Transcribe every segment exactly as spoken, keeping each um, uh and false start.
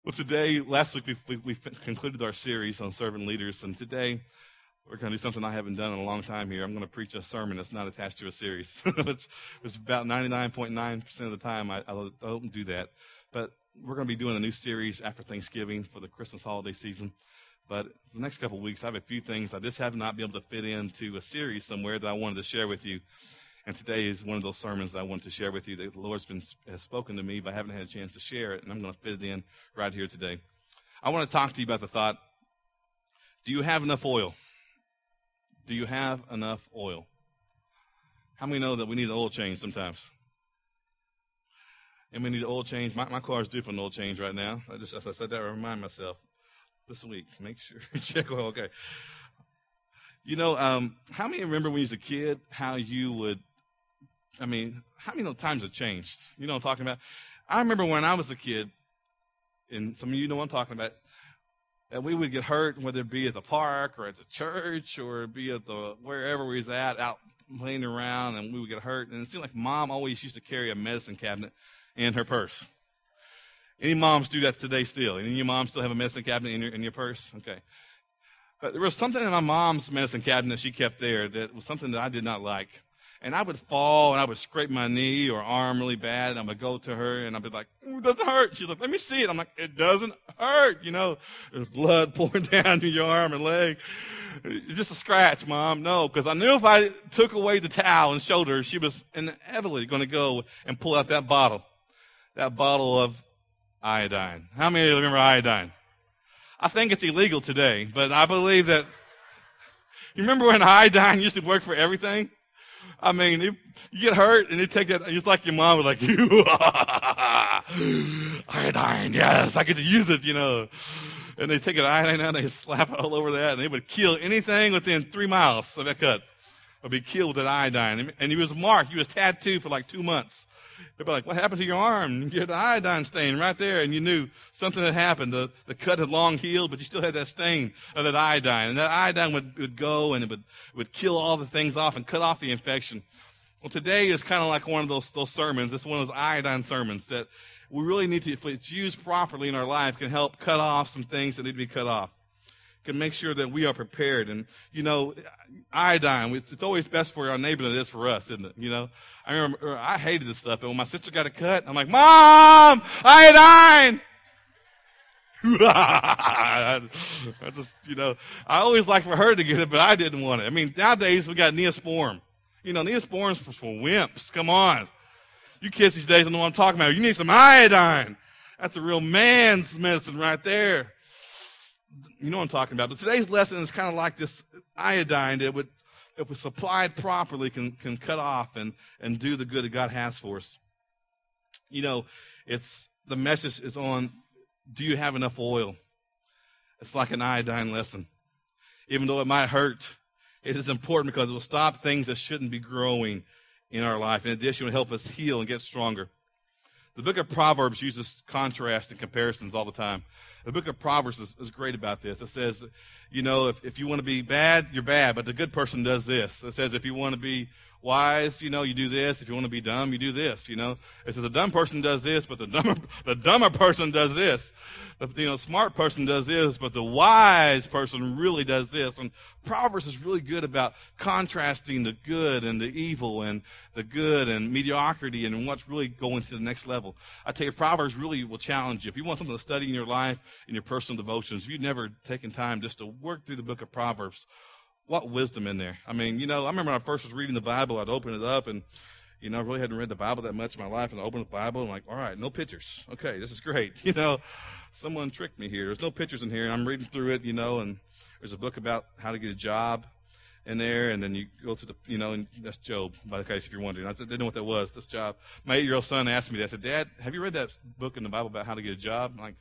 Well, today, last week we, we, we concluded our series on servant leaders, and today we're going to do something I haven't done in a long time here. I'm going to preach a sermon that's not attached to a series. it's, it's about ninety-nine point nine percent of the time I, I don't do that. But we're going to be doing a new series after Thanksgiving for the Christmas holiday season. But the next couple of weeks, I have a few things I just have not been able to fit into a series somewhere that I wanted to share with you. And today is one of those sermons I want to share with you that the Lord's been has spoken to me, but I haven't had a chance to share it, and I'm going to fit it in right here today. I want to talk to you about the thought, do you have enough oil? Do you have enough oil? How many know that we need an oil change sometimes? And we need an oil change. My, my car is due for an oil change right now. I just, as I said that, I remind myself this week, make sure you check oil. Okay. You know, um, how many remember when you was a kid how you would, I mean, how many times have changed? You know what I'm talking about? I remember when I was a kid, and some of you know what I'm talking about, that we would get hurt, whether it be at the park or at the church or be at the wherever we was at, out playing around, and we would get hurt. And it seemed like Mom always used to carry a medicine cabinet in her purse. Any moms do that today still? Any of your moms still have a medicine cabinet in your in your purse? Okay. But there was something in my mom's medicine cabinet she kept there that was something that I did not like. And I would fall, and I would scrape my knee or arm really bad, and I would go to her, and I'd be like, it doesn't hurt. She's like, let me see it. I'm like, it doesn't hurt. You know, there's blood pouring down your arm and leg. It's just a scratch, Mom. No, because I knew if I took away the towel and showed her, she was inevitably going to go and pull out that bottle, that bottle of iodine. How many of you remember iodine? I think it's illegal today, but I believe that. You remember when iodine used to work for everything? I mean, it, you get hurt and you take that, it's like your mom was like, you, iodine, yes, I get to use it, you know. And they take an iodine out and they slap it all over that, and they would kill anything within three miles of that cut. Would be killed with that iodine. And he was marked, he was tattooed for like two months. They'd be like, what happened to your arm? You had the iodine stain right there, and you knew something had happened. The, the cut had long healed, but you still had that stain of that iodine. And that iodine would, would go, and it would, would kill all the things off and cut off the infection. Well, today is kind of like one of those, those sermons. It's one of those iodine sermons that we really need to, if it's used properly in our life, can help cut off some things that need to be cut off. Can make sure that we are prepared. And, you know, iodine, it's, it's always best for our neighbor than it is for us, isn't it? You know, I remember, I hated this stuff, but when my sister got a cut, I'm like, Mom, iodine! I just, you know, I always liked for her to get it, but I didn't want it. I mean, nowadays we got Neosporin. You know, Neosporin's for, for wimps. Come on. You kids these days don't know what I'm talking about. You need some iodine. That's a real man's medicine right there. You know what I'm talking about. But today's lesson is kind of like this iodine that would, if we supplied properly, can, can cut off and, and do the good that God has for us. You know, it's, the message is on, do you have enough oil? It's like an iodine lesson. Even though it might hurt, it is important because it will stop things that shouldn't be growing in our life. In addition, it will help us heal and get stronger. The book of Proverbs uses contrast and comparisons all the time. The book of Proverbs is, is great about this. It says, you know, if, if you want to be bad, you're bad, but the good person does this. It says if you want to be wise, you know, you do this. If you want to be dumb, you do this, you know. It says the dumb person does this, but the dumber, the dumber person does this. The, you know, smart person does this, but the wise person really does this. And Proverbs is really good about contrasting the good and the evil and the good and mediocrity and what's really going to the next level. I tell you, Proverbs really will challenge you. If you want something to study in your life, in your personal devotions, if you've never taken time just to work through the book of Proverbs, what wisdom in there. I mean, you know, I remember when I first was reading the Bible, I'd open it up and, you know, I really hadn't read the Bible that much in my life, and I opened the Bible and I'm like, all right, no pictures. Okay, this is great. You know, someone tricked me here. There's no pictures in here, and I'm reading through it, you know, and there's a book about how to get a job in there, and then you go to the, you know, and that's Job, by the case if you're wondering. I said, didn't know what that was, this job. My eight-year-old son asked me that. I said, Dad, have you read that book in the Bible about how to get a job? I'm like,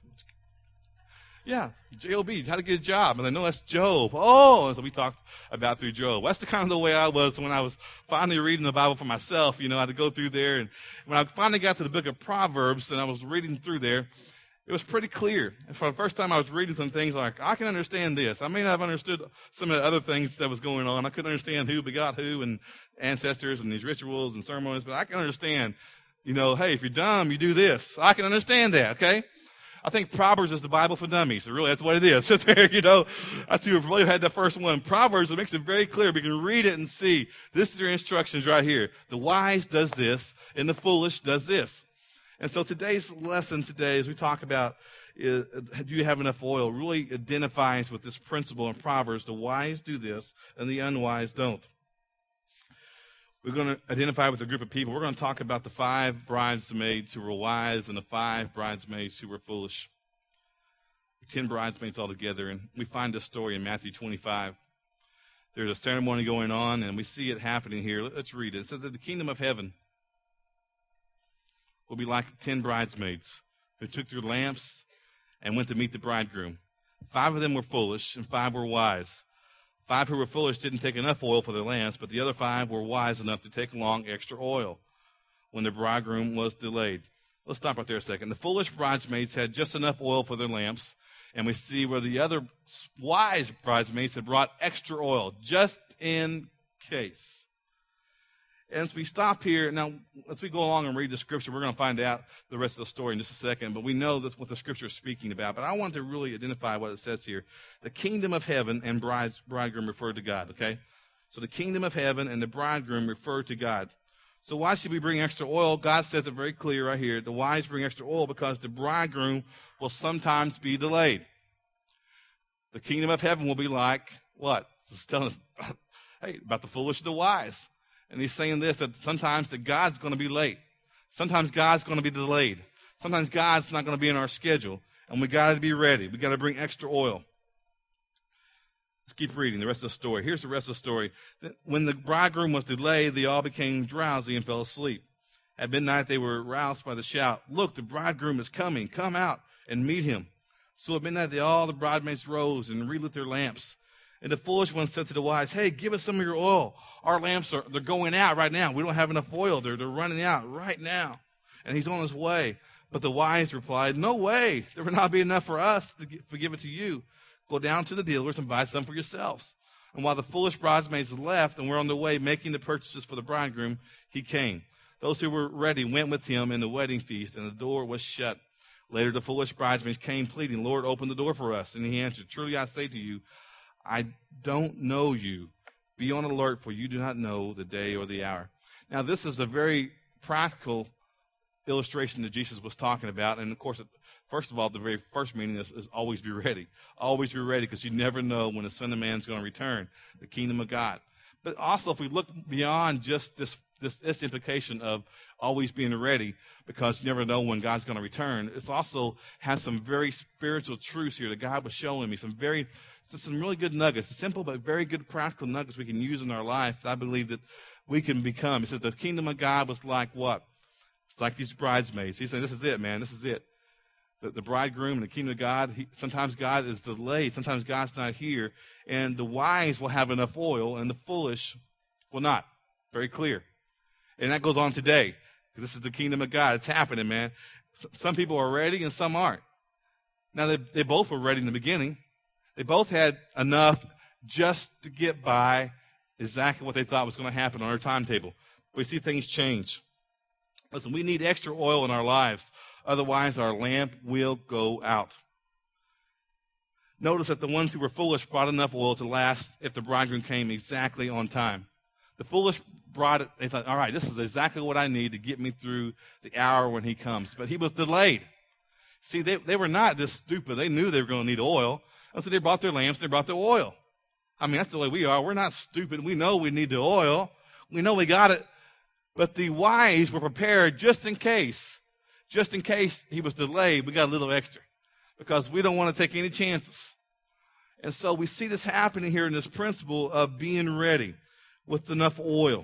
yeah, J O B, how to get a job. And I know that's Job. Oh, and so we talked about through Job. That's the kind of the way I was when I was finally reading the Bible for myself. You know, I had to go through there. And when I finally got to the book of Proverbs and I was reading through there, it was pretty clear. And for the first time I was reading some things like, I can understand this. I may not have understood some of the other things that was going on. I couldn't understand who begot who and ancestors and these rituals and ceremonies, but I can understand, you know, hey, if you're dumb, you do this. I can understand that, okay? I think Proverbs is the Bible for dummies. So really, that's what it is. You know, that's who really had the first one. Proverbs, it makes it very clear. We can read it and see. This is your instructions right here. The wise does this, and the foolish does this. And so today's lesson today, as we talk about, is, do you have enough oil, really identifies with this principle in Proverbs. The wise do this, and the unwise don't. We're going to identify with a group of people. We're going to talk about the five bridesmaids who were wise and the five bridesmaids who were foolish. Ten bridesmaids altogether, and we find this story in Matthew twenty-five. There's a ceremony going on, and we see it happening here. Let's read it. It says that the kingdom of heaven will be like ten bridesmaids who took their lamps and went to meet the bridegroom. Five of them were foolish, and five were wise. Five who were foolish didn't take enough oil for their lamps, but the other five were wise enough to take along extra oil when the bridegroom was delayed. Let's stop right there a second. The foolish bridesmaids had just enough oil for their lamps, and we see where the other wise bridesmaids had brought extra oil, just in case. And as we stop here, now, as we go along and read the scripture, we're going to find out the rest of the story in just a second, but we know that's what the scripture is speaking about. But I want to really identify what it says here. The kingdom of heaven and bride's, bridegroom refer to God, okay? So the kingdom of heaven and the bridegroom refer to God. So why should we bring extra oil? God says it very clear right here. The wise bring extra oil because the bridegroom will sometimes be delayed. The kingdom of heaven will be like what? It's telling us, hey, about the foolish and the wise. And he's saying this, that sometimes that God's going to be late. Sometimes God's going to be delayed. Sometimes God's not going to be in our schedule. And we got to be ready. We got to bring extra oil. Let's keep reading the rest of the story. Here's the rest of the story. When the bridegroom was delayed, they all became drowsy and fell asleep. At midnight, they were roused by the shout, "Look, the bridegroom is coming. Come out and meet him." So at midnight, they all the bridesmaids rose and relit their lamps. And the foolish one said to the wise, "Hey, give us some of your oil. Our lamps are they're going out right now. We don't have enough oil. They're, they're running out right now." And he's on his way. But the wise replied, "No way. There will not be enough for us to give, to give it to you. Go down to the dealers and buy some for yourselves." And while the foolish bridesmaids left and were on their way making the purchases for the bridegroom, he came. Those who were ready went with him in the wedding feast, and the door was shut. Later the foolish bridesmaids came pleading, "Lord, open the door for us." And he answered, "Truly I say to you, I don't know you. Be on alert, for you do not know the day or the hour." Now, this is a very practical illustration that Jesus was talking about. And, of course, first of all, the very first meaning is, is always be ready. Always be ready, because you never know when the Son of Man is going to return, the kingdom of God. But also, if we look beyond just this, this, this implication of always being ready, because you never know when God's going to return, it also has some very spiritual truths here that God was showing me, some very So some really good nuggets, simple but very good practical nuggets we can use in our life. I believe that we can become. He says the kingdom of God was like what? It's like these bridesmaids. He's saying, this is it, man. This is it. The, the bridegroom and the kingdom of God, he, sometimes God is delayed. Sometimes God's not here. And the wise will have enough oil, and the foolish will not. Very clear. And that goes on today, because this is the kingdom of God. It's happening, man. Some people are ready and some aren't. Now, they, they both were ready in the beginning. They both had enough just to get by exactly what they thought was going to happen on our timetable. We see things change. Listen, we need extra oil in our lives. Otherwise, our lamp will go out. Notice that the ones who were foolish brought enough oil to last if the bridegroom came exactly on time. The foolish brought it. They thought, all right, this is exactly what I need to get me through the hour when he comes. But he was delayed. See, they, they were not this stupid. They knew they were going to need oil. And so they brought their lamps, they brought their oil. I mean, that's the way we are. We're not stupid. We know we need the oil. We know we got it. But the wise were prepared just in case, just in case he was delayed, we got a little extra, because we don't want to take any chances. And so we see this happening here in this principle of being ready with enough oil.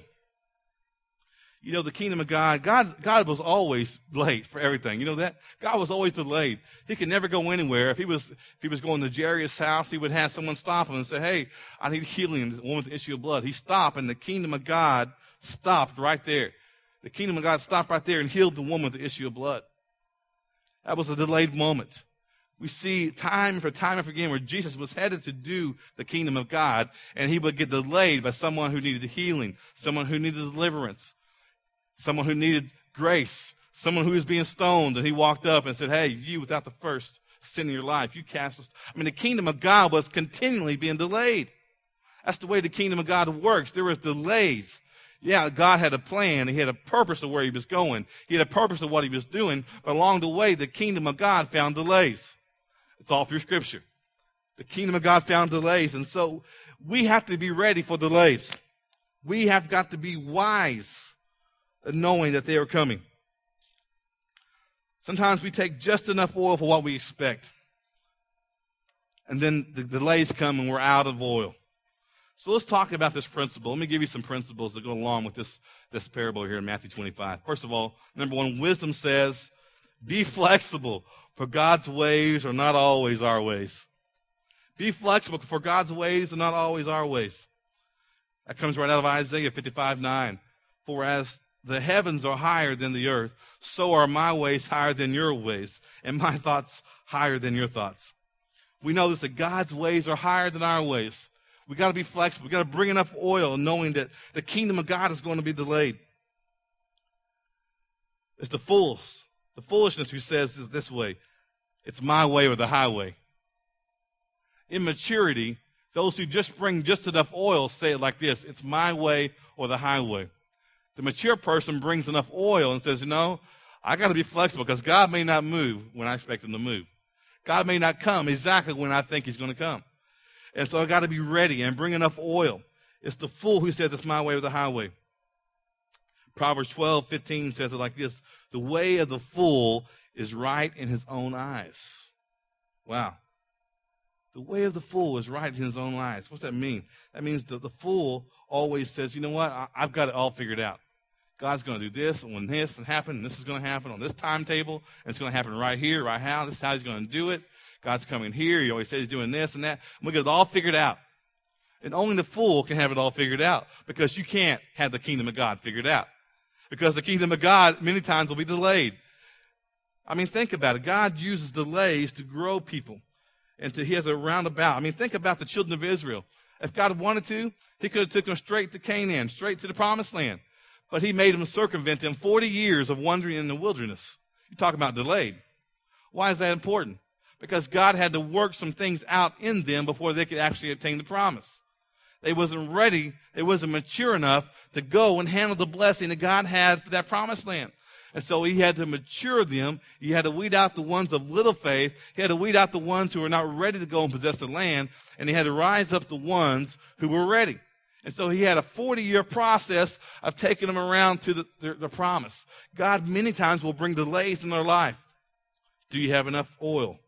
You know, the kingdom of God, God, God was always late for everything. You know that? God was always delayed. He could never go anywhere. If he was, if he was going to Jairus' house, he would have someone stop him and say, "Hey, I need healing. This woman with the issue of blood." He stopped, and the kingdom of God stopped right there. The kingdom of God stopped right there and healed the woman with the issue of blood. That was a delayed moment. We see time for time and again where Jesus was headed to do the kingdom of God, and he would get delayed by someone who needed healing, someone who needed deliverance, someone who needed grace, Someone who was being stoned, and he walked up and said, hey, you without the first sin in your life, you cast us. I mean, the kingdom of God was continually being delayed. That's the way the kingdom of God works. There was delays. Yeah, God had a plan. He had a purpose of where he was going. He had a purpose of what he was doing. But along the way, the kingdom of God found delays. It's all through Scripture. The kingdom of God found delays. And so we have to be ready for delays. We have got to be wise in knowing that they are coming. Sometimes we take just enough oil for what we expect. And then the delays come and we're out of oil. So let's talk about this principle. Let me give you some principles that go along with this, this parable here in Matthew twenty-five. First of all, number one, wisdom says, be flexible, for God's ways are not always our ways. Be flexible, for God's ways are not always our ways. That comes right out of Isaiah fifty-five nine. For as the heavens are higher than the earth, so are my ways higher than your ways, and my thoughts higher than your thoughts. We know this, that God's ways are higher than our ways. We got to be flexible. We got to bring enough oil, knowing that the kingdom of God is going to be delayed. It's the fools, the foolishness who says is this way: it's my way or the highway. Immaturity, those who just bring just enough oil say it like this: it's my way or the highway. The mature person brings enough oil and says, you know, I got to be flexible because God may not move when I expect him to move. God may not come exactly when I think he's going to come. And so I got to be ready and bring enough oil. It's the fool who says it's my way or the highway. Proverbs twelve fifteen says it like this: the way of the fool is right in his own eyes. Wow. The way of the fool is right in his own eyes. What's that mean? That means that the fool always says, you know what, I, I've got it all figured out. God's going to do this, and when this happens, and this is going to happen on this timetable, and it's going to happen right here, right now. This is how he's going to do it. God's coming here. He always says he's doing this and that. And we get it all figured out. And only the fool can have it all figured out, because you can't have the kingdom of God figured out. Because the kingdom of God many times will be delayed. I mean, think about it. God uses delays to grow people. And to, he has a roundabout. I mean, think about the children of Israel. If God wanted to, he could have took them straight to Canaan, straight to the promised land. But he made them circumvent them forty years of wandering in the wilderness. You talk about delayed. Why is that important? Because God had to work some things out in them before they could actually obtain the promise. They wasn't ready. They wasn't mature enough to go and handle the blessing that God had for that promised land. And so he had to mature them. He had to weed out the ones of little faith. He had to weed out the ones who were not ready to go and possess the land. And he had to rise up the ones who were ready. And so he had a forty-year process of taking them around to the, the, the promise. God many times will bring delays in their life. Do you have enough oil?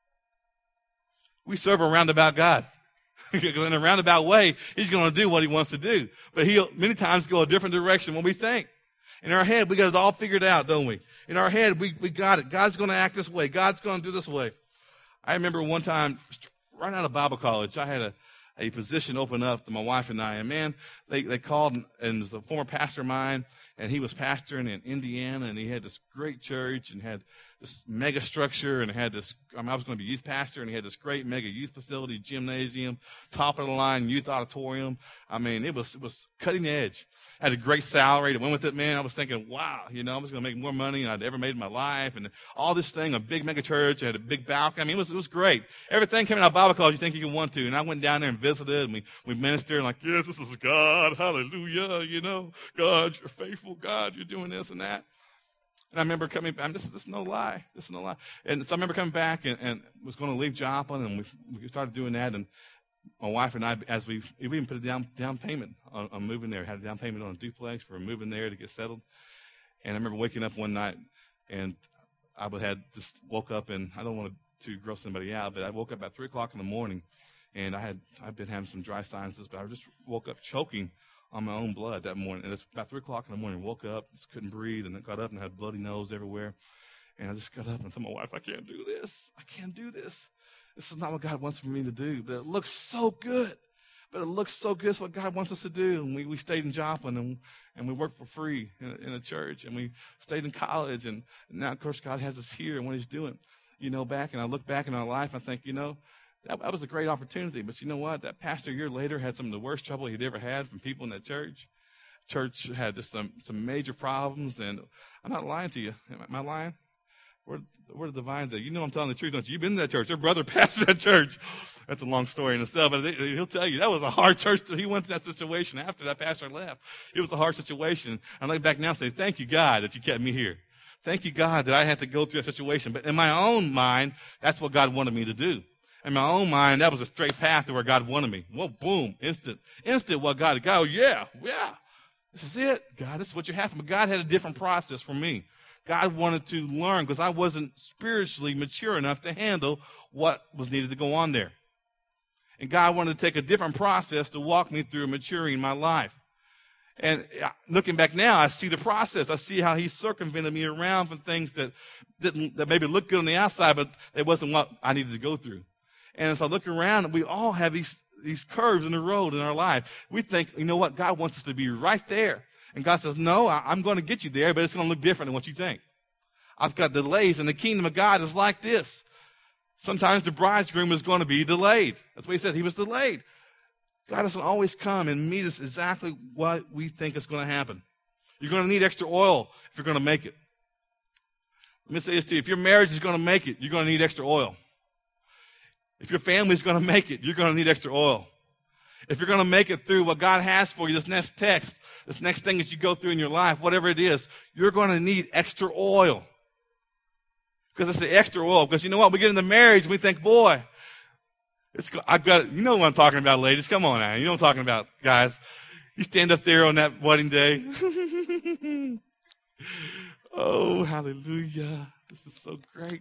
We serve a roundabout God. Because in a roundabout way, he's going to do what he wants to do. But he'll many times go a different direction when we think. In our head, we got it all figured out, don't we? In our head, we, we got it. God's going to act this way. God's going to do this way. I remember one time, right out of Bible college, I had a, a position open up to my wife and I. And man, they, they called, and, and it was a former pastor of mine, and he was pastoring in Indiana, and he had this great church and had this mega structure, and had this, I mean, I was going to be youth pastor, and he had this great mega youth facility, gymnasium, top of the line youth auditorium. I mean, it was, it was cutting edge. Had a great salary that went with it, man. I was thinking, wow, you know, I was going to make more money than I'd ever made in my life. And all this thing, a big mega church, I had a big balcony. I mean, it was, it was great. Everything came out of Bible college you think you can want to. And I went down there and visited, and we, we ministered, and like, yes, this is God. Hallelujah. You know, God, you're faithful. God, you're doing this and that. And I remember coming back, this is, this is no lie. This is no lie. And so I remember coming back and, and was going to leave Joplin, and we, we started doing that. And my wife and I, as we, we even put a down, down payment on, on moving there, had a down payment on a duplex for moving there to get settled. And I remember waking up one night, and I had just woke up, and I don't want to gross somebody out, but I woke up at three o'clock in the morning, and I had, I've been having some dry sinuses, but I just woke up choking on my own blood that morning. And it's about three o'clock in the morning. Woke up, just couldn't breathe, and I got up and had bloody nose everywhere. And I just got up and told my wife, I can't do this. I can't do this. This is not what God wants for me to do. But it looks so good. But it looks so good. It's what God wants us to do. And we, we stayed in Joplin, and, and we worked for free in a, in a church. And we stayed in college. And now, of course, God has us here and what he's doing, you know, back. And I look back in our life, I think, you know, that, that was a great opportunity. But you know what? That pastor a year later had some of the worst trouble he'd ever had from people in that church. church had just some, some major problems, and I'm not lying to you. Am I lying? Where, where are the vines at? You know I'm telling the truth, don't you? You've been to that church. Your brother passed that church. That's a long story in itself, but he'll tell you that was a hard church. He went through that situation after that pastor left. It was a hard situation. I look back now and say, thank you, God, that you kept me here. Thank you, God, that I had to go through that situation. But in my own mind, that's what God wanted me to do. In my own mind, that was a straight path to where God wanted me. Well, boom, instant, instant. What God, God, yeah, yeah. This is it, God. This is what you have. But God had a different process for me. God wanted to learn because I wasn't spiritually mature enough to handle what was needed to go on there. And God wanted to take a different process to walk me through maturing my life. And looking back now, I see the process. I see how he circumvented me around from things that didn't, that maybe looked good on the outside, but it wasn't what I needed to go through. And if I look around, we all have these, these curves in the road in our life. We think, you know what? God wants us to be right there. And God says, no, I, I'm going to get you there, but it's going to look different than what you think. I've got delays, and the kingdom of God is like this. Sometimes the bridegroom is going to be delayed. That's what he says. He was delayed. God doesn't always come and meet us exactly what we think is going to happen. You're going to need extra oil if you're going to make it. Let me say this to you. If your marriage is going to make it, you're going to need extra oil. If your family is going to make it, you're going to need extra oil. If you're going to make it through what God has for you, this next text, this next thing that you go through in your life, whatever it is, you're going to need extra oil. Because it's the extra oil. Because you know what? We get into marriage and we think, boy, it's, I've got, you know what I'm talking about, ladies. Come on now. You know what I'm talking about, guys. You stand up there on that wedding day. Oh, hallelujah. This is so great.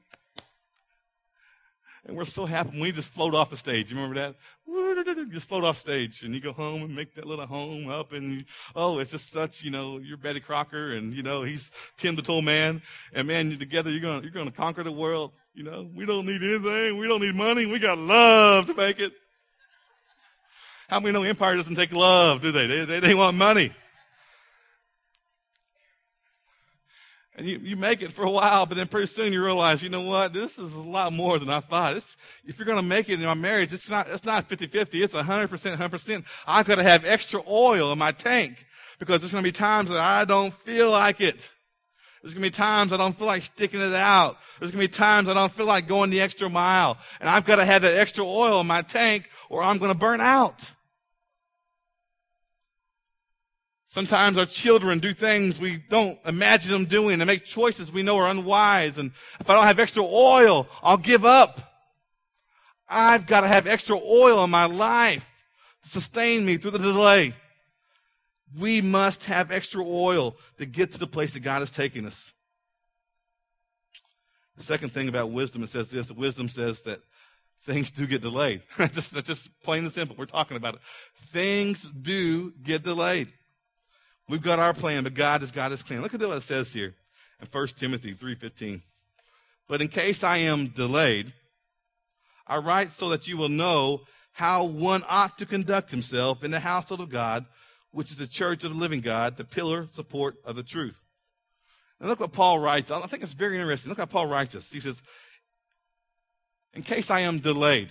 And we're so happy when we just float off the stage. You remember that? You just float off stage, and you go home and make that little home up, and you, oh, it's just such, you know, you're Betty Crocker, and you know he's Tim the Tool Man, and man, you together you're gonna you're gonna conquer the world. You know, we don't need anything, we don't need money, we got love to make it. How many know empire doesn't take love, do they? They they, they want money. And you, you make it for a while, but then pretty soon you realize, you know what, this is a lot more than I thought. It's, if you're going to make it in my marriage, it's not, it's not fifty-fifty. It's one hundred percent, one hundred percent. I've got to have extra oil in my tank because there's going to be times that I don't feel like it. There's going to be times I don't feel like sticking it out. There's going to be times I don't feel like going the extra mile. And I've got to have that extra oil in my tank or I'm going to burn out. Sometimes our children do things we don't imagine them doing and make choices we know are unwise. And if I don't have extra oil, I'll give up. I've got to have extra oil in my life to sustain me through the delay. We must have extra oil to get to the place that God is taking us. The second thing about wisdom, it says this. Wisdom says that things do get delayed. That's just, that's just plain and simple. We're talking about it. Things do get delayed. We've got our plan, but God has got his plan. Look at what it says here in First Timothy three fifteen. But in case I am delayed, I write so that you will know how one ought to conduct himself in the household of God, which is the church of the living God, the pillar support of the truth. And look what Paul writes. I think it's very interesting. Look how Paul writes this. He says, in case I am delayed.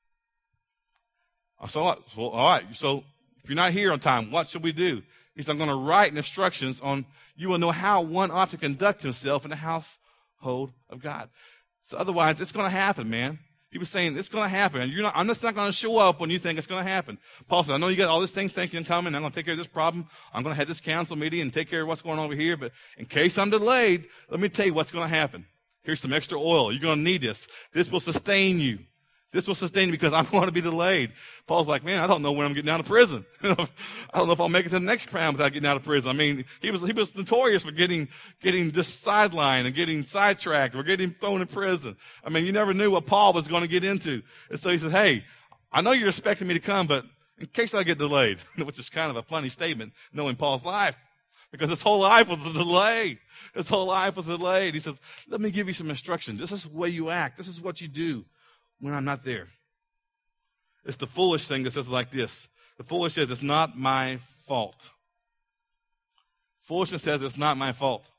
So, all right, so if you're not here on time, what should we do? He said, I'm going to write instructions on you will know how one ought to conduct himself in the household of God. So otherwise, it's going to happen, man. He was saying, it's going to happen. You're not, I'm just not going to show up when you think it's going to happen. Paul said, I know you got all this thing thinking coming. I'm going to take care of this problem. I'm going to have this council meeting and take care of what's going on over here. But in case I'm delayed, let me tell you what's going to happen. Here's some extra oil. You're going to need this. This will sustain you. This will sustain me because I'm going to be delayed. Paul's like, man, I don't know when I'm getting out of prison. I don't know if I'll make it to the next round without getting out of prison. I mean, he was, he was notorious for getting, getting just sidelined and getting sidetracked or getting thrown in prison. I mean, you never knew what Paul was going to get into. And so he said, hey, I know you're expecting me to come, but in case I get delayed, which is kind of a funny statement knowing Paul's life, because his whole life was a delay. His whole life was delayed. He says, let me give you some instruction. This is the way you act. This is what you do when I'm not there. It's the foolish thing that says like this. The foolish says it's not my fault. Foolishness says it's not my fault.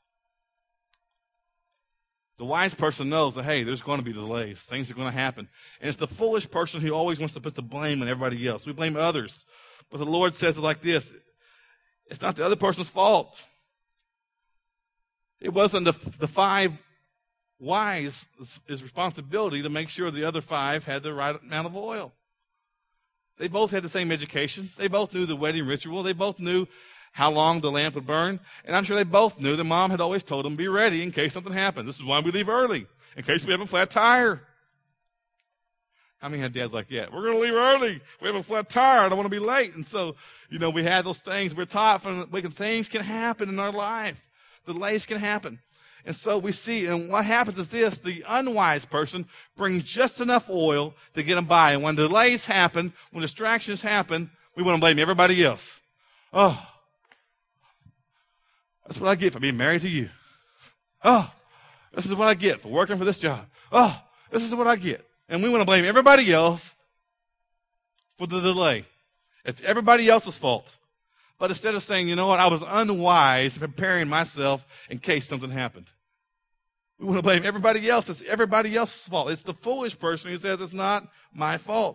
The wise person knows that, hey, there's going to be delays. Things are going to happen. And it's the foolish person who always wants to put the blame on everybody else. We blame others. But the Lord says it like this. It's not the other person's fault. It wasn't the, the five wise' responsibility to make sure the other five had the right amount of oil. They both had the same education. They both knew the wedding ritual. They both knew how long the lamp would burn. And I'm sure they both knew that mom had always told them, be ready in case something happened. This is why we leave early, in case we have a flat tire. How many had dads like, yeah, we're going to leave early. We have a flat tire. I don't want to be late. And so, you know, we had those things. We're taught from wicked things can happen in our life. Delays can happen. And so we see, and what happens is this, the unwise person brings just enough oil to get them by. And when delays happen, when distractions happen, we want to blame everybody else. Oh, that's what I get for being married to you. Oh, this is what I get for working for this job. Oh, this is what I get. And we want to blame everybody else for the delay. It's everybody else's fault. But instead of saying, you know what, I was unwise in preparing myself in case something happened. We want to blame everybody else. It's everybody else's fault. It's the foolish person who says it's not my fault.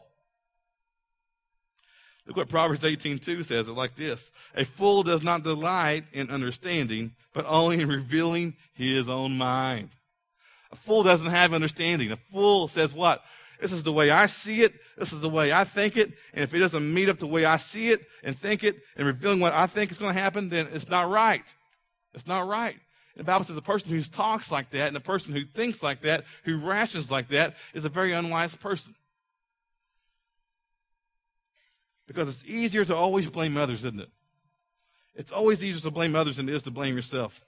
Look what Proverbs eighteen two says it like this. A fool does not delight in understanding, but only in revealing his own mind. A fool doesn't have understanding. A fool says what? This is the way I see it. This is the way I think it. And if it doesn't meet up the way I see it and think it and revealing what I think is going to happen, then it's not right. It's not right. And the Bible says the person who talks like that and the person who thinks like that, who rations like that, is a very unwise person. Because it's easier to always blame others, isn't it? It's always easier to blame others than it is to blame yourself.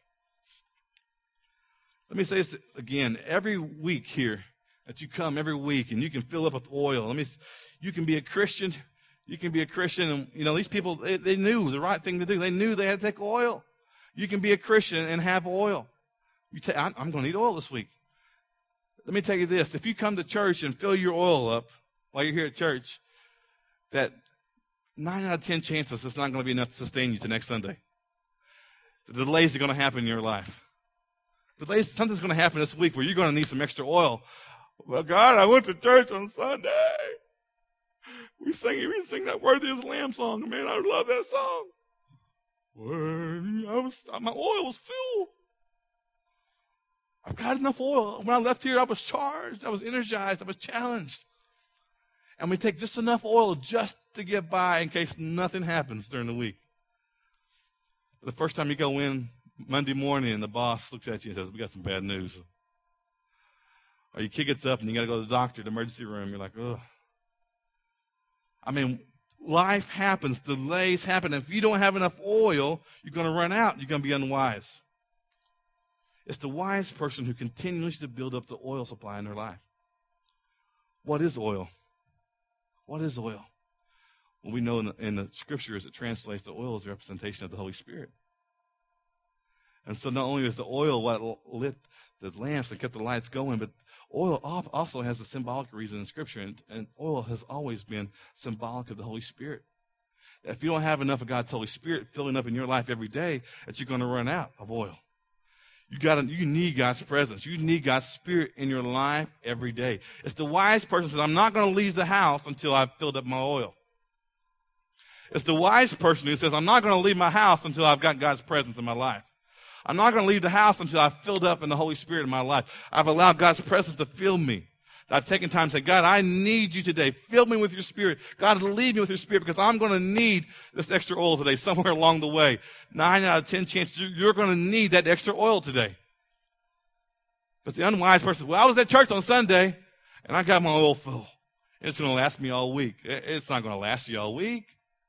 Let me say this again. Every week here, that you come every week and you can fill up with oil. Let me, you can be a Christian. You can be a Christian. And, you know, these people, they, they knew the right thing to do. They knew they had to take oil. You can be a Christian and have oil. You ta- I'm, I'm going to need oil this week. Let me tell you this. If you come to church and fill your oil up while you're here at church, that nine out of ten chances it's not going to be enough to sustain you to next Sunday. The delays are going to happen in your life. Delays, something's going to happen this week where you're going to need some extra oil. Well, God, I went to church on Sunday. We sing, we sing that Worthy is the Lamb song. Man, I love that song. Worthy, I was, my oil was full. I've got enough oil. When I left here, I was charged. I was energized. I was challenged. And we take just enough oil just to get by in case nothing happens during the week. The first time you go in Monday morning and the boss looks at you and says, we got some bad news. Or your kid gets up and you got to go to the doctor, the emergency room. You're like, ugh. I mean, life happens. Delays happen. If you don't have enough oil, you're going to run out. You're going to be unwise. It's the wise person who continues to build up the oil supply in their life. What is oil? What is oil? Well, we know in the, in the scriptures it translates that oil is a representation of the Holy Spirit. And so not only is the oil what lit the lamps and kept the lights going, but oil also has a symbolic reason in Scripture, and, and oil has always been symbolic of the Holy Spirit. If you don't have enough of God's Holy Spirit filling up in your life every day, that you're going to run out of oil. You got you need God's presence. You need God's Spirit in your life every day. It's the wise person who says, I'm not going to leave the house until I've filled up my oil. It's the wise person who says, I'm not going to leave my house until I've got God's presence in my life. I'm not going to leave the house until I've filled up in the Holy Spirit in my life. I've allowed God's presence to fill me. I've taken time to say, God, I need you today. Fill me with your Spirit. God, lead me with your Spirit because I'm going to need this extra oil today somewhere along the way. Nine out of ten chances you're going to need that extra oil today. But the unwise person, well, I was at church on Sunday and I got my oil full. It's going to last me all week. It's not going to last you all week.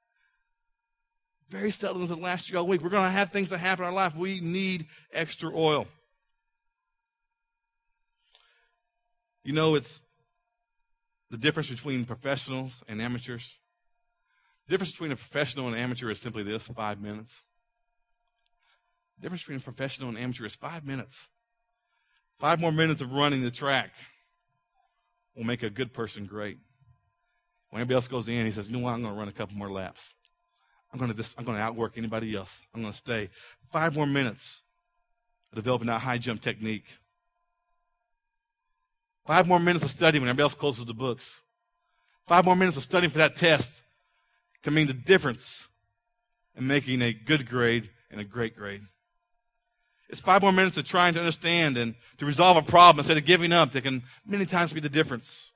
Very seldom does it last you all week. We're going to have things that happen in our life. We need extra oil. You know, it's the difference between professionals and amateurs. The difference between a professional and an amateur is simply this, five minutes. The difference between a professional and an amateur is five minutes. Five more minutes of running the track will make a good person great. When everybody else goes in, he says, you know what, I'm going to run a couple more laps. I'm going to just, I'm going to outwork anybody else. I'm going to stay five more minutes of developing that high jump technique. Five more minutes of studying when everybody else closes the books. Five more minutes of studying for that test can mean the difference and making a good grade and a great grade. It's five more minutes of trying to understand and to resolve a problem instead of giving up that can many times be the difference.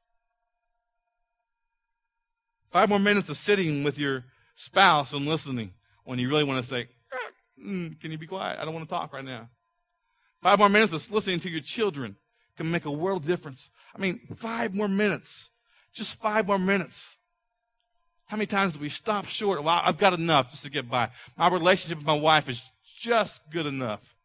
Five more minutes of sitting with your spouse and listening when you really want to say, mm, can you be quiet? I don't want to talk right now. Five more minutes of listening to your children can make a world of difference. I mean, five more minutes. Just five more minutes. How many times do we stop short? Well, I've got enough just to get by. My relationship with my wife is just good enough.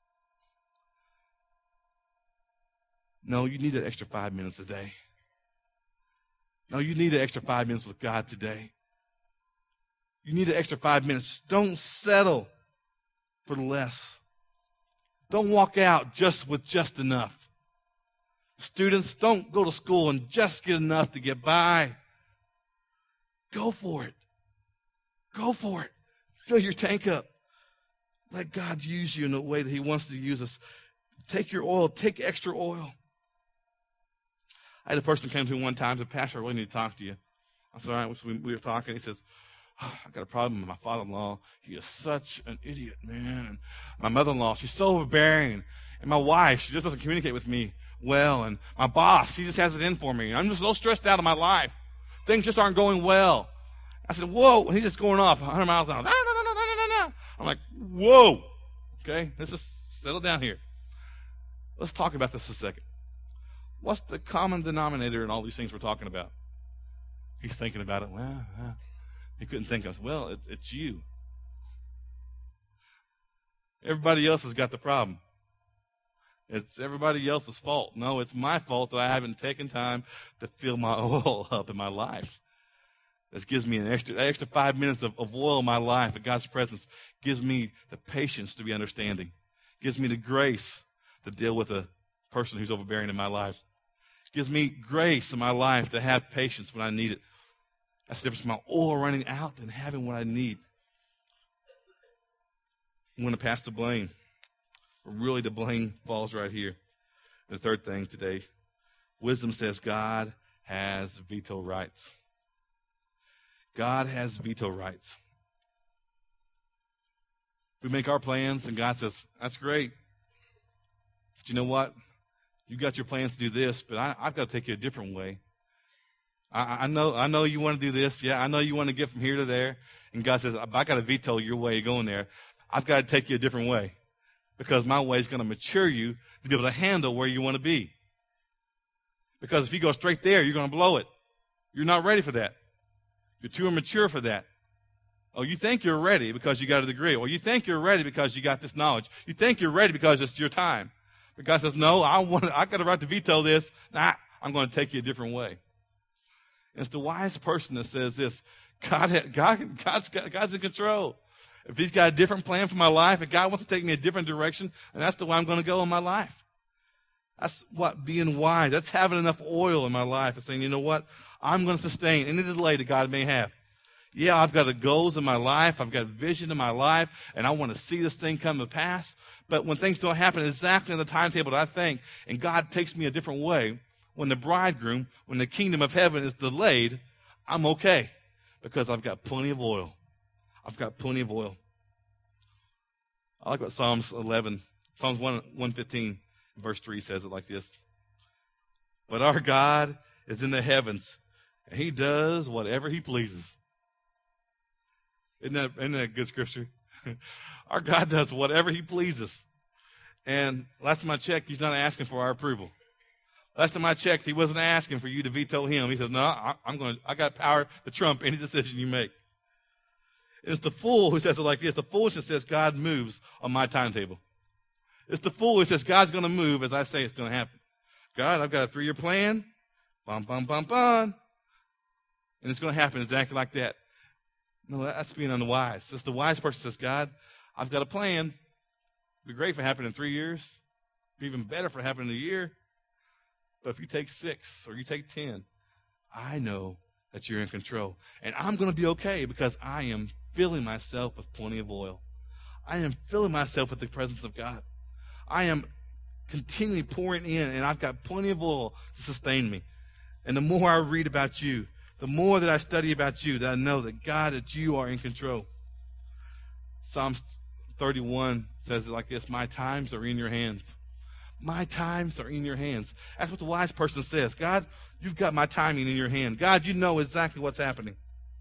No, you need that extra five minutes a day. No, you need that extra five minutes with God today. You need an extra five minutes. Don't settle for less. Don't walk out just with just enough. Students, don't go to school and just get enough to get by. Go for it. Go for it. Fill your tank up. Let God use you in the way that he wants to use us. Take your oil. Take extra oil. I had a person come to me one time and said, Pastor, I really need to talk to you. I said, all right, so we, we were talking. He says, oh, I got a problem with my father-in-law. He is such an idiot, man. And my mother-in-law, she's so overbearing. And my wife, she just doesn't communicate with me well. And my boss, he just has it in for me. I'm just so stressed out of my life. Things just aren't going well. I said, whoa. And he's just going off one hundred miles an hour. No, no, no, no, no, no, no. I'm like, whoa. Okay, let's just settle down here. Let's talk about this a second. What's the common denominator in all these things we're talking about? He's thinking about it. Well, uh, he couldn't think of it. Well, it's, it's you. Everybody else has got the problem. It's everybody else's fault. No, it's my fault that I haven't taken time to fill my oil up in my life. This gives me an extra, extra five minutes of, of oil in my life, in God's presence. Gives me the patience to be understanding. Gives me the grace to deal with a person who's overbearing in my life. Gives me grace in my life to have patience when I need it. That's the difference between my oil running out and having what I need. I'm going to pass the blame. Really, the blame falls right here. The third thing today, wisdom says God has veto rights. God has veto rights. We make our plans, and God says, that's great. But you know what? You got your plans to do this, but I, I've got to take you a different way. I, I know I know you want to do this. Yeah, I know you want to get from here to there. And God says, I got to veto your way of going there. I've got to take you a different way because my way is going to mature you to be able to handle where you want to be. Because if you go straight there, you're going to blow it. You're not ready for that. You're too immature for that. Oh, you think you're ready because you got a degree. Or you think you're ready because you got this knowledge. You think you're ready because it's your time. But God says, no, I want. I got a right to veto this. Nah, I'm going to take you a different way. And it's the wise person that says this. God, God, God's, God's in control. If he's got a different plan for my life, and God wants to take me a different direction, and that's the way I'm going to go in my life. That's what being wise. That's having enough oil in my life and saying, you know what? I'm going to sustain any delay that God may have. Yeah, I've got the goals in my life. I've got vision in my life, and I want to see this thing come to pass. But when things don't happen exactly on the timetable that I think, and God takes me a different way, when the bridegroom, when the kingdom of heaven is delayed, I'm okay because I've got plenty of oil. I've got plenty of oil. I like what Psalms eleven, Psalms one fifteen, verse three says it like this. But our God is in the heavens, and he does whatever he pleases. Isn't that, isn't that a good scripture? Our God does whatever he pleases. And last time I checked, he's not asking for our approval. Last time I checked, he wasn't asking for you to veto him. He says, no, I, I'm going to, I got power to trump any decision you make. It's the fool who says it like this. The foolishness says God moves on my timetable. It's the fool who says God's going to move as I say it's going to happen. God, I've got a three-year plan. Bum, bum, bum, bum. And it's going to happen exactly like that. No, that's being unwise. It's the wise person says, God, I've got a plan. It'd be great if it happened in three years. It'd be even better if it happened in a year. But if you take six or you take ten, I know that you're in control. And I'm going to be okay because I am filling myself with plenty of oil. I am filling myself with the presence of God. I am continually pouring in, and I've got plenty of oil to sustain me. And the more I read about you, the more that I study about you, that I know that God, that you are in control. Psalms thirty-one says it like this: my times are in your hands. My times are in your hands. That's what the wise person says. God, you've got my timing in your hand. God, you know exactly what's happening.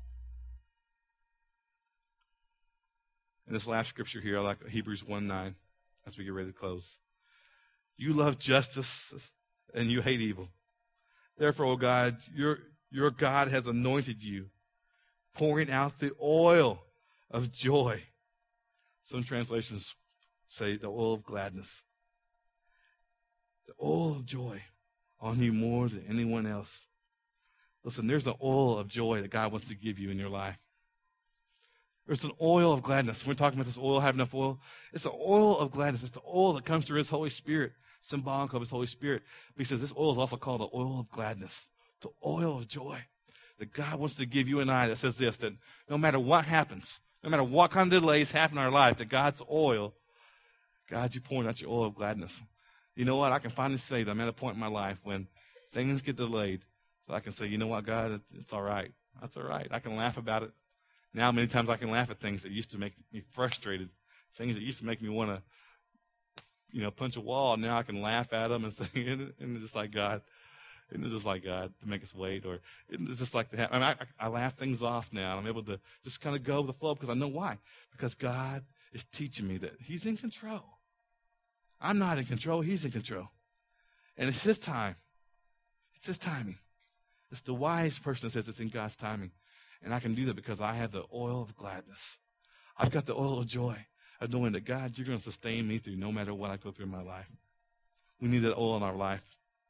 And this last scripture here, I like Hebrews one nine, as we get ready to close. You love justice and you hate evil. Therefore, O God, your, your God has anointed you, pouring out the oil of joy. Some translations say the oil of gladness. The oil of joy on you more than anyone else. Listen, there's an oil of joy that God wants to give you in your life. There's an oil of gladness. We're talking about this oil, have enough oil. It's an oil of gladness. It's the oil that comes through his Holy Spirit, symbolic of his Holy Spirit. But he says this oil is also called the oil of gladness, the oil of joy that God wants to give you and I, that says this, that no matter what happens, no matter what kind of delays happen in our life, that God's oil, God, you pouring out your oil of gladness. You know what? I can finally say that I'm at a point in my life when things get delayed, so I can say, you know what, God, it's, it's all right. That's all right. I can laugh about it. Now many times I can laugh at things that used to make me frustrated, things that used to make me want to, you know, punch a wall. Now I can laugh at them and say, and it's just like God, and it's just like God to make us wait, or it's just like to have, I mean, I, I laugh things off now. I'm able to just kind of go with the flow because I know why. Because God is teaching me that he's in control. I'm not in control. He's in control. And it's his time. It's his timing. It's the wise person that says it's in God's timing. And I can do that because I have the oil of gladness. I've got the oil of joy of knowing that, God, you're going to sustain me through no matter what I go through in my life. We need that oil in our life.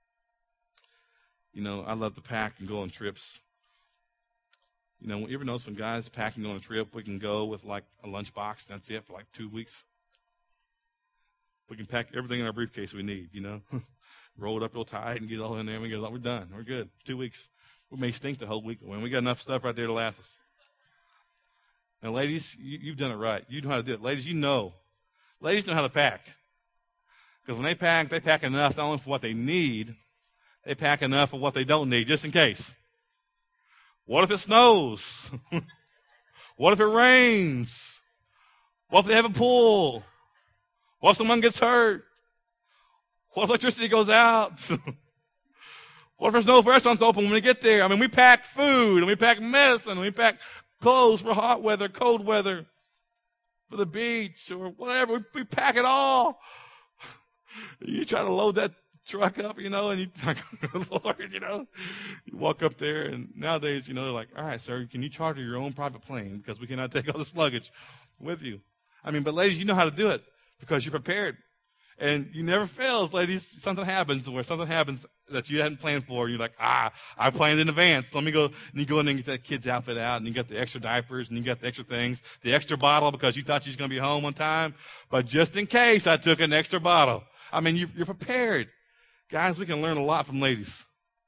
You know, I love to pack and go on trips. You know, you ever notice when guys pack and go on a trip, we can go with like a lunchbox, and that's it for like two weeks. We can pack everything in our briefcase we need, you know. Roll it up real tight and get it all in there. And we go, we're done. We're good. Two weeks. We may stink the whole week when we got enough stuff right there to last us. Now, ladies, you, you've done it right. You know how to do it. Ladies, you know. Ladies know how to pack. Because when they pack, they pack enough not only for what they need, they pack enough for what they don't need, just in case. What if it snows? What if it rains? What if they have a pool? What if someone gets hurt? What if electricity goes out? What if there's no restaurants open when we get there? I mean, we pack food, and we pack medicine, and we pack clothes for hot weather, cold weather, for the beach, or whatever. We, we pack it all. You try to load that truck up, you know, and you like, Lord, you know, you walk up there, and nowadays, you know, they're like, all right, sir, can you charter your own private plane because we cannot take all this luggage with you? I mean, but ladies, you know how to do it because you're prepared. And you never fails, ladies. Something happens where something happens that you hadn't planned for. You're like, ah, I planned in advance. Let me go. And you go in and get that kid's outfit out, and you got the extra diapers, and you got the extra things, the extra bottle because you thought she was going to be home on time. But just in case, I took an extra bottle. I mean, you, you're prepared. Guys, we can learn a lot from ladies.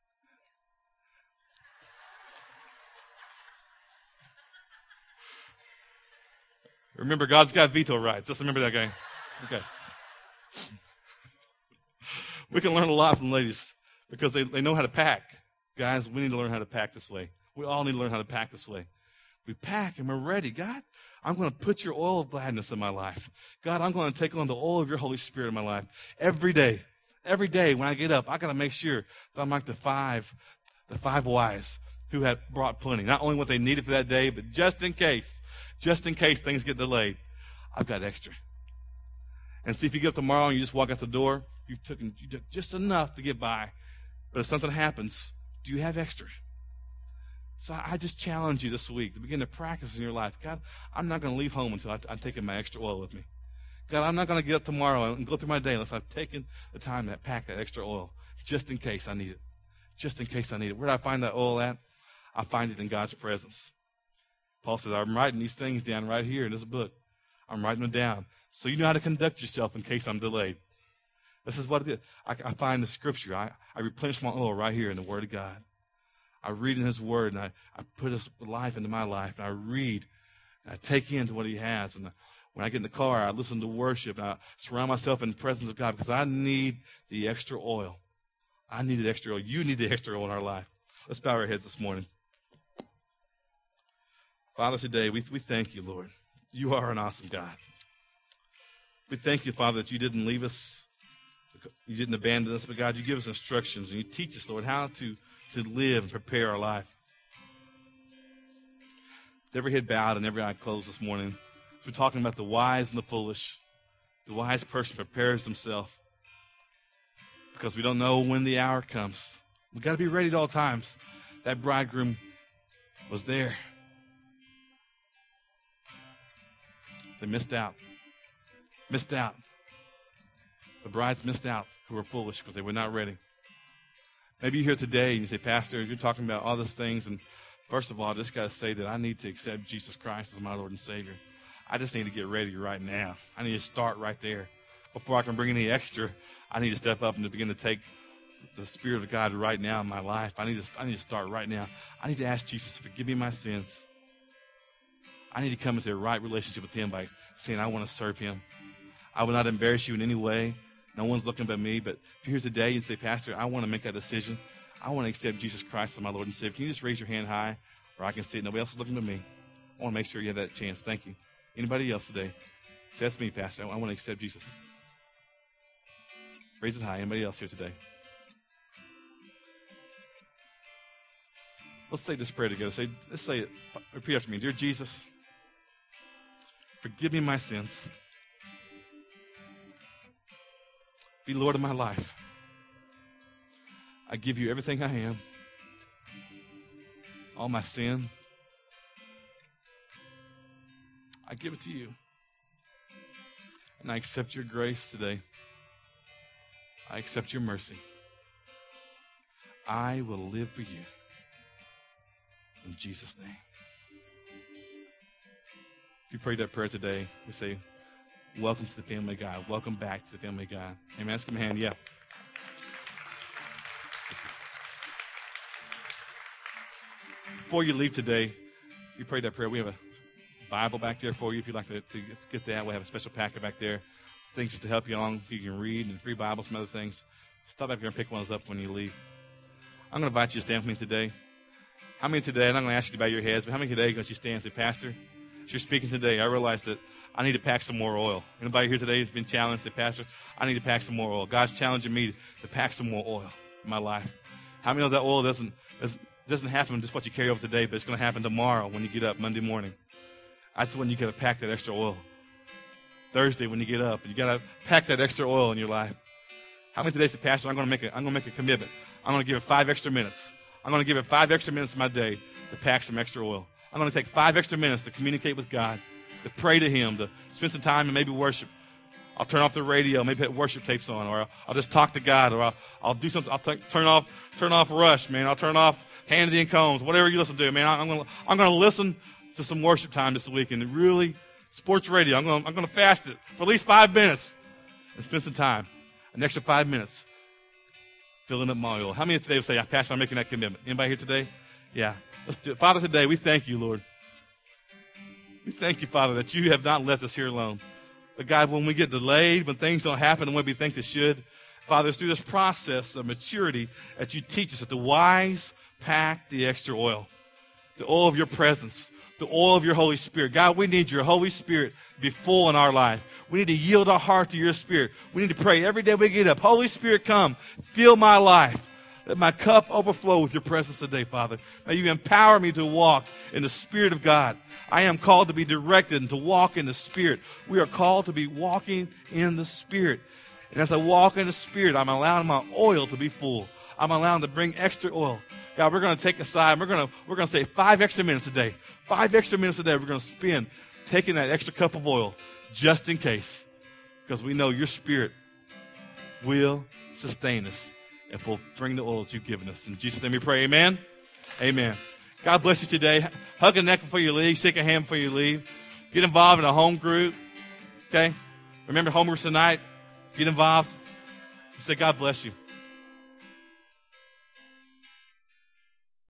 Remember, God's got veto rights. Just remember that, guy. Okay. We can learn a lot from ladies because they, they know how to pack. Guys, we need to learn how to pack this way. We all need to learn how to pack this way. We pack and we're ready. God, I'm going to put your oil of gladness in my life. God, I'm going to take on the oil of your Holy Spirit in my life every day. Every day when I get up, I got to make sure that I'm like the five, the five wise who had brought plenty. Not only what they needed for that day, but just in case, just in case things get delayed, I've got extra. And see, if you get up tomorrow and you just walk out the door, you took, you took just enough to get by. But if something happens, do you have extra? So I just challenge you this week to begin to practice in your life. God, I'm not going to leave home until I, I'm taking my extra oil with me. God, I'm not going to get up tomorrow and go through my day unless I've taken the time to pack that extra oil just in case I need it. Just in case I need it. Where do I find that oil at? I find it in God's presence. Paul says, I'm writing these things down right here in this book. I'm writing them down. So you know how to conduct yourself in case I'm delayed. This is what it is. I, I find the scripture. I, I replenish my oil right here in the Word of God. I read in His Word, and I, I put His life into my life, and I read, and I take into what He has. And I, when I get in the car, I listen to worship, and I surround myself in the presence of God because I need the extra oil. I need the extra oil. You need the extra oil in our life. Let's bow our heads this morning. Father, today we, we thank you, Lord. You are an awesome God. We thank you, Father, that you didn't leave us. You didn't abandon us, but God, you give us instructions and you teach us, Lord, how to, to live and prepare our life. With every head bowed and every eye closed this morning, we're talking about the wise and the foolish. The wise person prepares himself because we don't know when the hour comes. We've got to be ready at all times. That bridegroom was there. They missed out. Missed out. The brides missed out who were foolish because they were not ready. Maybe you're here today and you say, Pastor, you're talking about all these things, and first of all, I just got to say that I need to accept Jesus Christ as my Lord and Savior. I just need to get ready right now. I need to start right there. Before I can bring any extra, I need to step up and to begin to take the Spirit of God right now in my life. I need to, I need to start right now. I need to ask Jesus to forgive me my sins. I need to come into a right relationship with him by saying I want to serve him. I will not embarrass you in any way. No one's looking but me. But if you're here today and say, Pastor, I want to make that decision. I want to accept Jesus Christ as my Lord and Savior. Can you just raise your hand high where I can see it? Nobody else is looking but me. I want to make sure you have that chance. Thank you. Anybody else today? Say, that's me, Pastor. I want to accept Jesus. Raise it high. Anybody else here today? Let's say this prayer together. Say, let's say it. Repeat after me. Dear Jesus, forgive me my sins. Be Lord of my life. I give you everything I am. All my sin. I give it to you. And I accept your grace today. I accept your mercy. I will live for you. In Jesus' name. If you prayed that prayer today, we say, welcome to the family of God. Welcome back to the family of God. Amen. Let's give him a hand. Yeah. Before you leave today, if you prayed that prayer, we have a Bible back there for you. If you'd like to, to get that, we have a special packet back there. Things just to help you along. You can read and free Bibles, some other things. Stop back there and pick ones up when you leave. I'm going to invite you to stand with me today. How many today, and I'm going to ask you to bow your heads, but how many today are going to stand and say, Pastor, as you're speaking today, I realized that I need to pack some more oil. Anybody here today has been challenged, say, Pastor, I need to pack some more oil. God's challenging me to pack some more oil in my life. How many know that oil doesn't, doesn't, doesn't happen just what you carry over today, but it's going to happen tomorrow when you get up Monday morning. That's when you got to pack that extra oil. Thursday when you get up, and you got to pack that extra oil in your life. How many today say, Pastor, I'm going to make a, I'm going to make a commitment. I'm going to give it five extra minutes. I'm going to give it five extra minutes of my day to pack some extra oil. I'm going to take five extra minutes to communicate with God, to pray to him, to spend some time and maybe worship. I'll turn off the radio, maybe put worship tapes on, or I'll, I'll just talk to God, or I'll, I'll do something. I'll t- turn off, turn off Rush, man. I'll turn off Hannity and Combs, whatever you listen to, man. I'm going to, I'm going to listen to some worship time this week, and really, sports radio. I'm going, I'm going to fast it for at least five minutes and spend some time, an extra five minutes, filling up my oil. How many today will say, Pastor, I'm making that commitment? Anybody here today? Yeah. Let's do it. Father, today we thank you, Lord. We thank you, Father, that you have not left us here alone. But God, when we get delayed, when things don't happen the way we think they should, Father, it's through this process of maturity that you teach us that the wise pack the extra oil, the oil of your presence, the oil of your Holy Spirit. God, we need your Holy Spirit to be full in our life. We need to yield our heart to your Spirit. We need to pray every day we get up. Holy Spirit, come, fill my life. Let my cup overflow with your presence today, Father. May you empower me to walk in the Spirit of God. I am called to be directed and to walk in the Spirit. We are called to be walking in the Spirit. And as I walk in the Spirit, I'm allowing my oil to be full. I'm allowing to bring extra oil. God, we're going to take aside. We're going to we're going to say five extra minutes a day. Five extra minutes a day we're going to spend taking that extra cup of oil just in case. Because we know your Spirit will sustain us and will bring the oil that you've given us. In Jesus' name we pray, amen? Amen. God bless you today. Hug a neck before you leave. Shake a hand before you leave. Get involved in a home group. Okay? Remember home groups tonight? Get involved. Say, God bless you.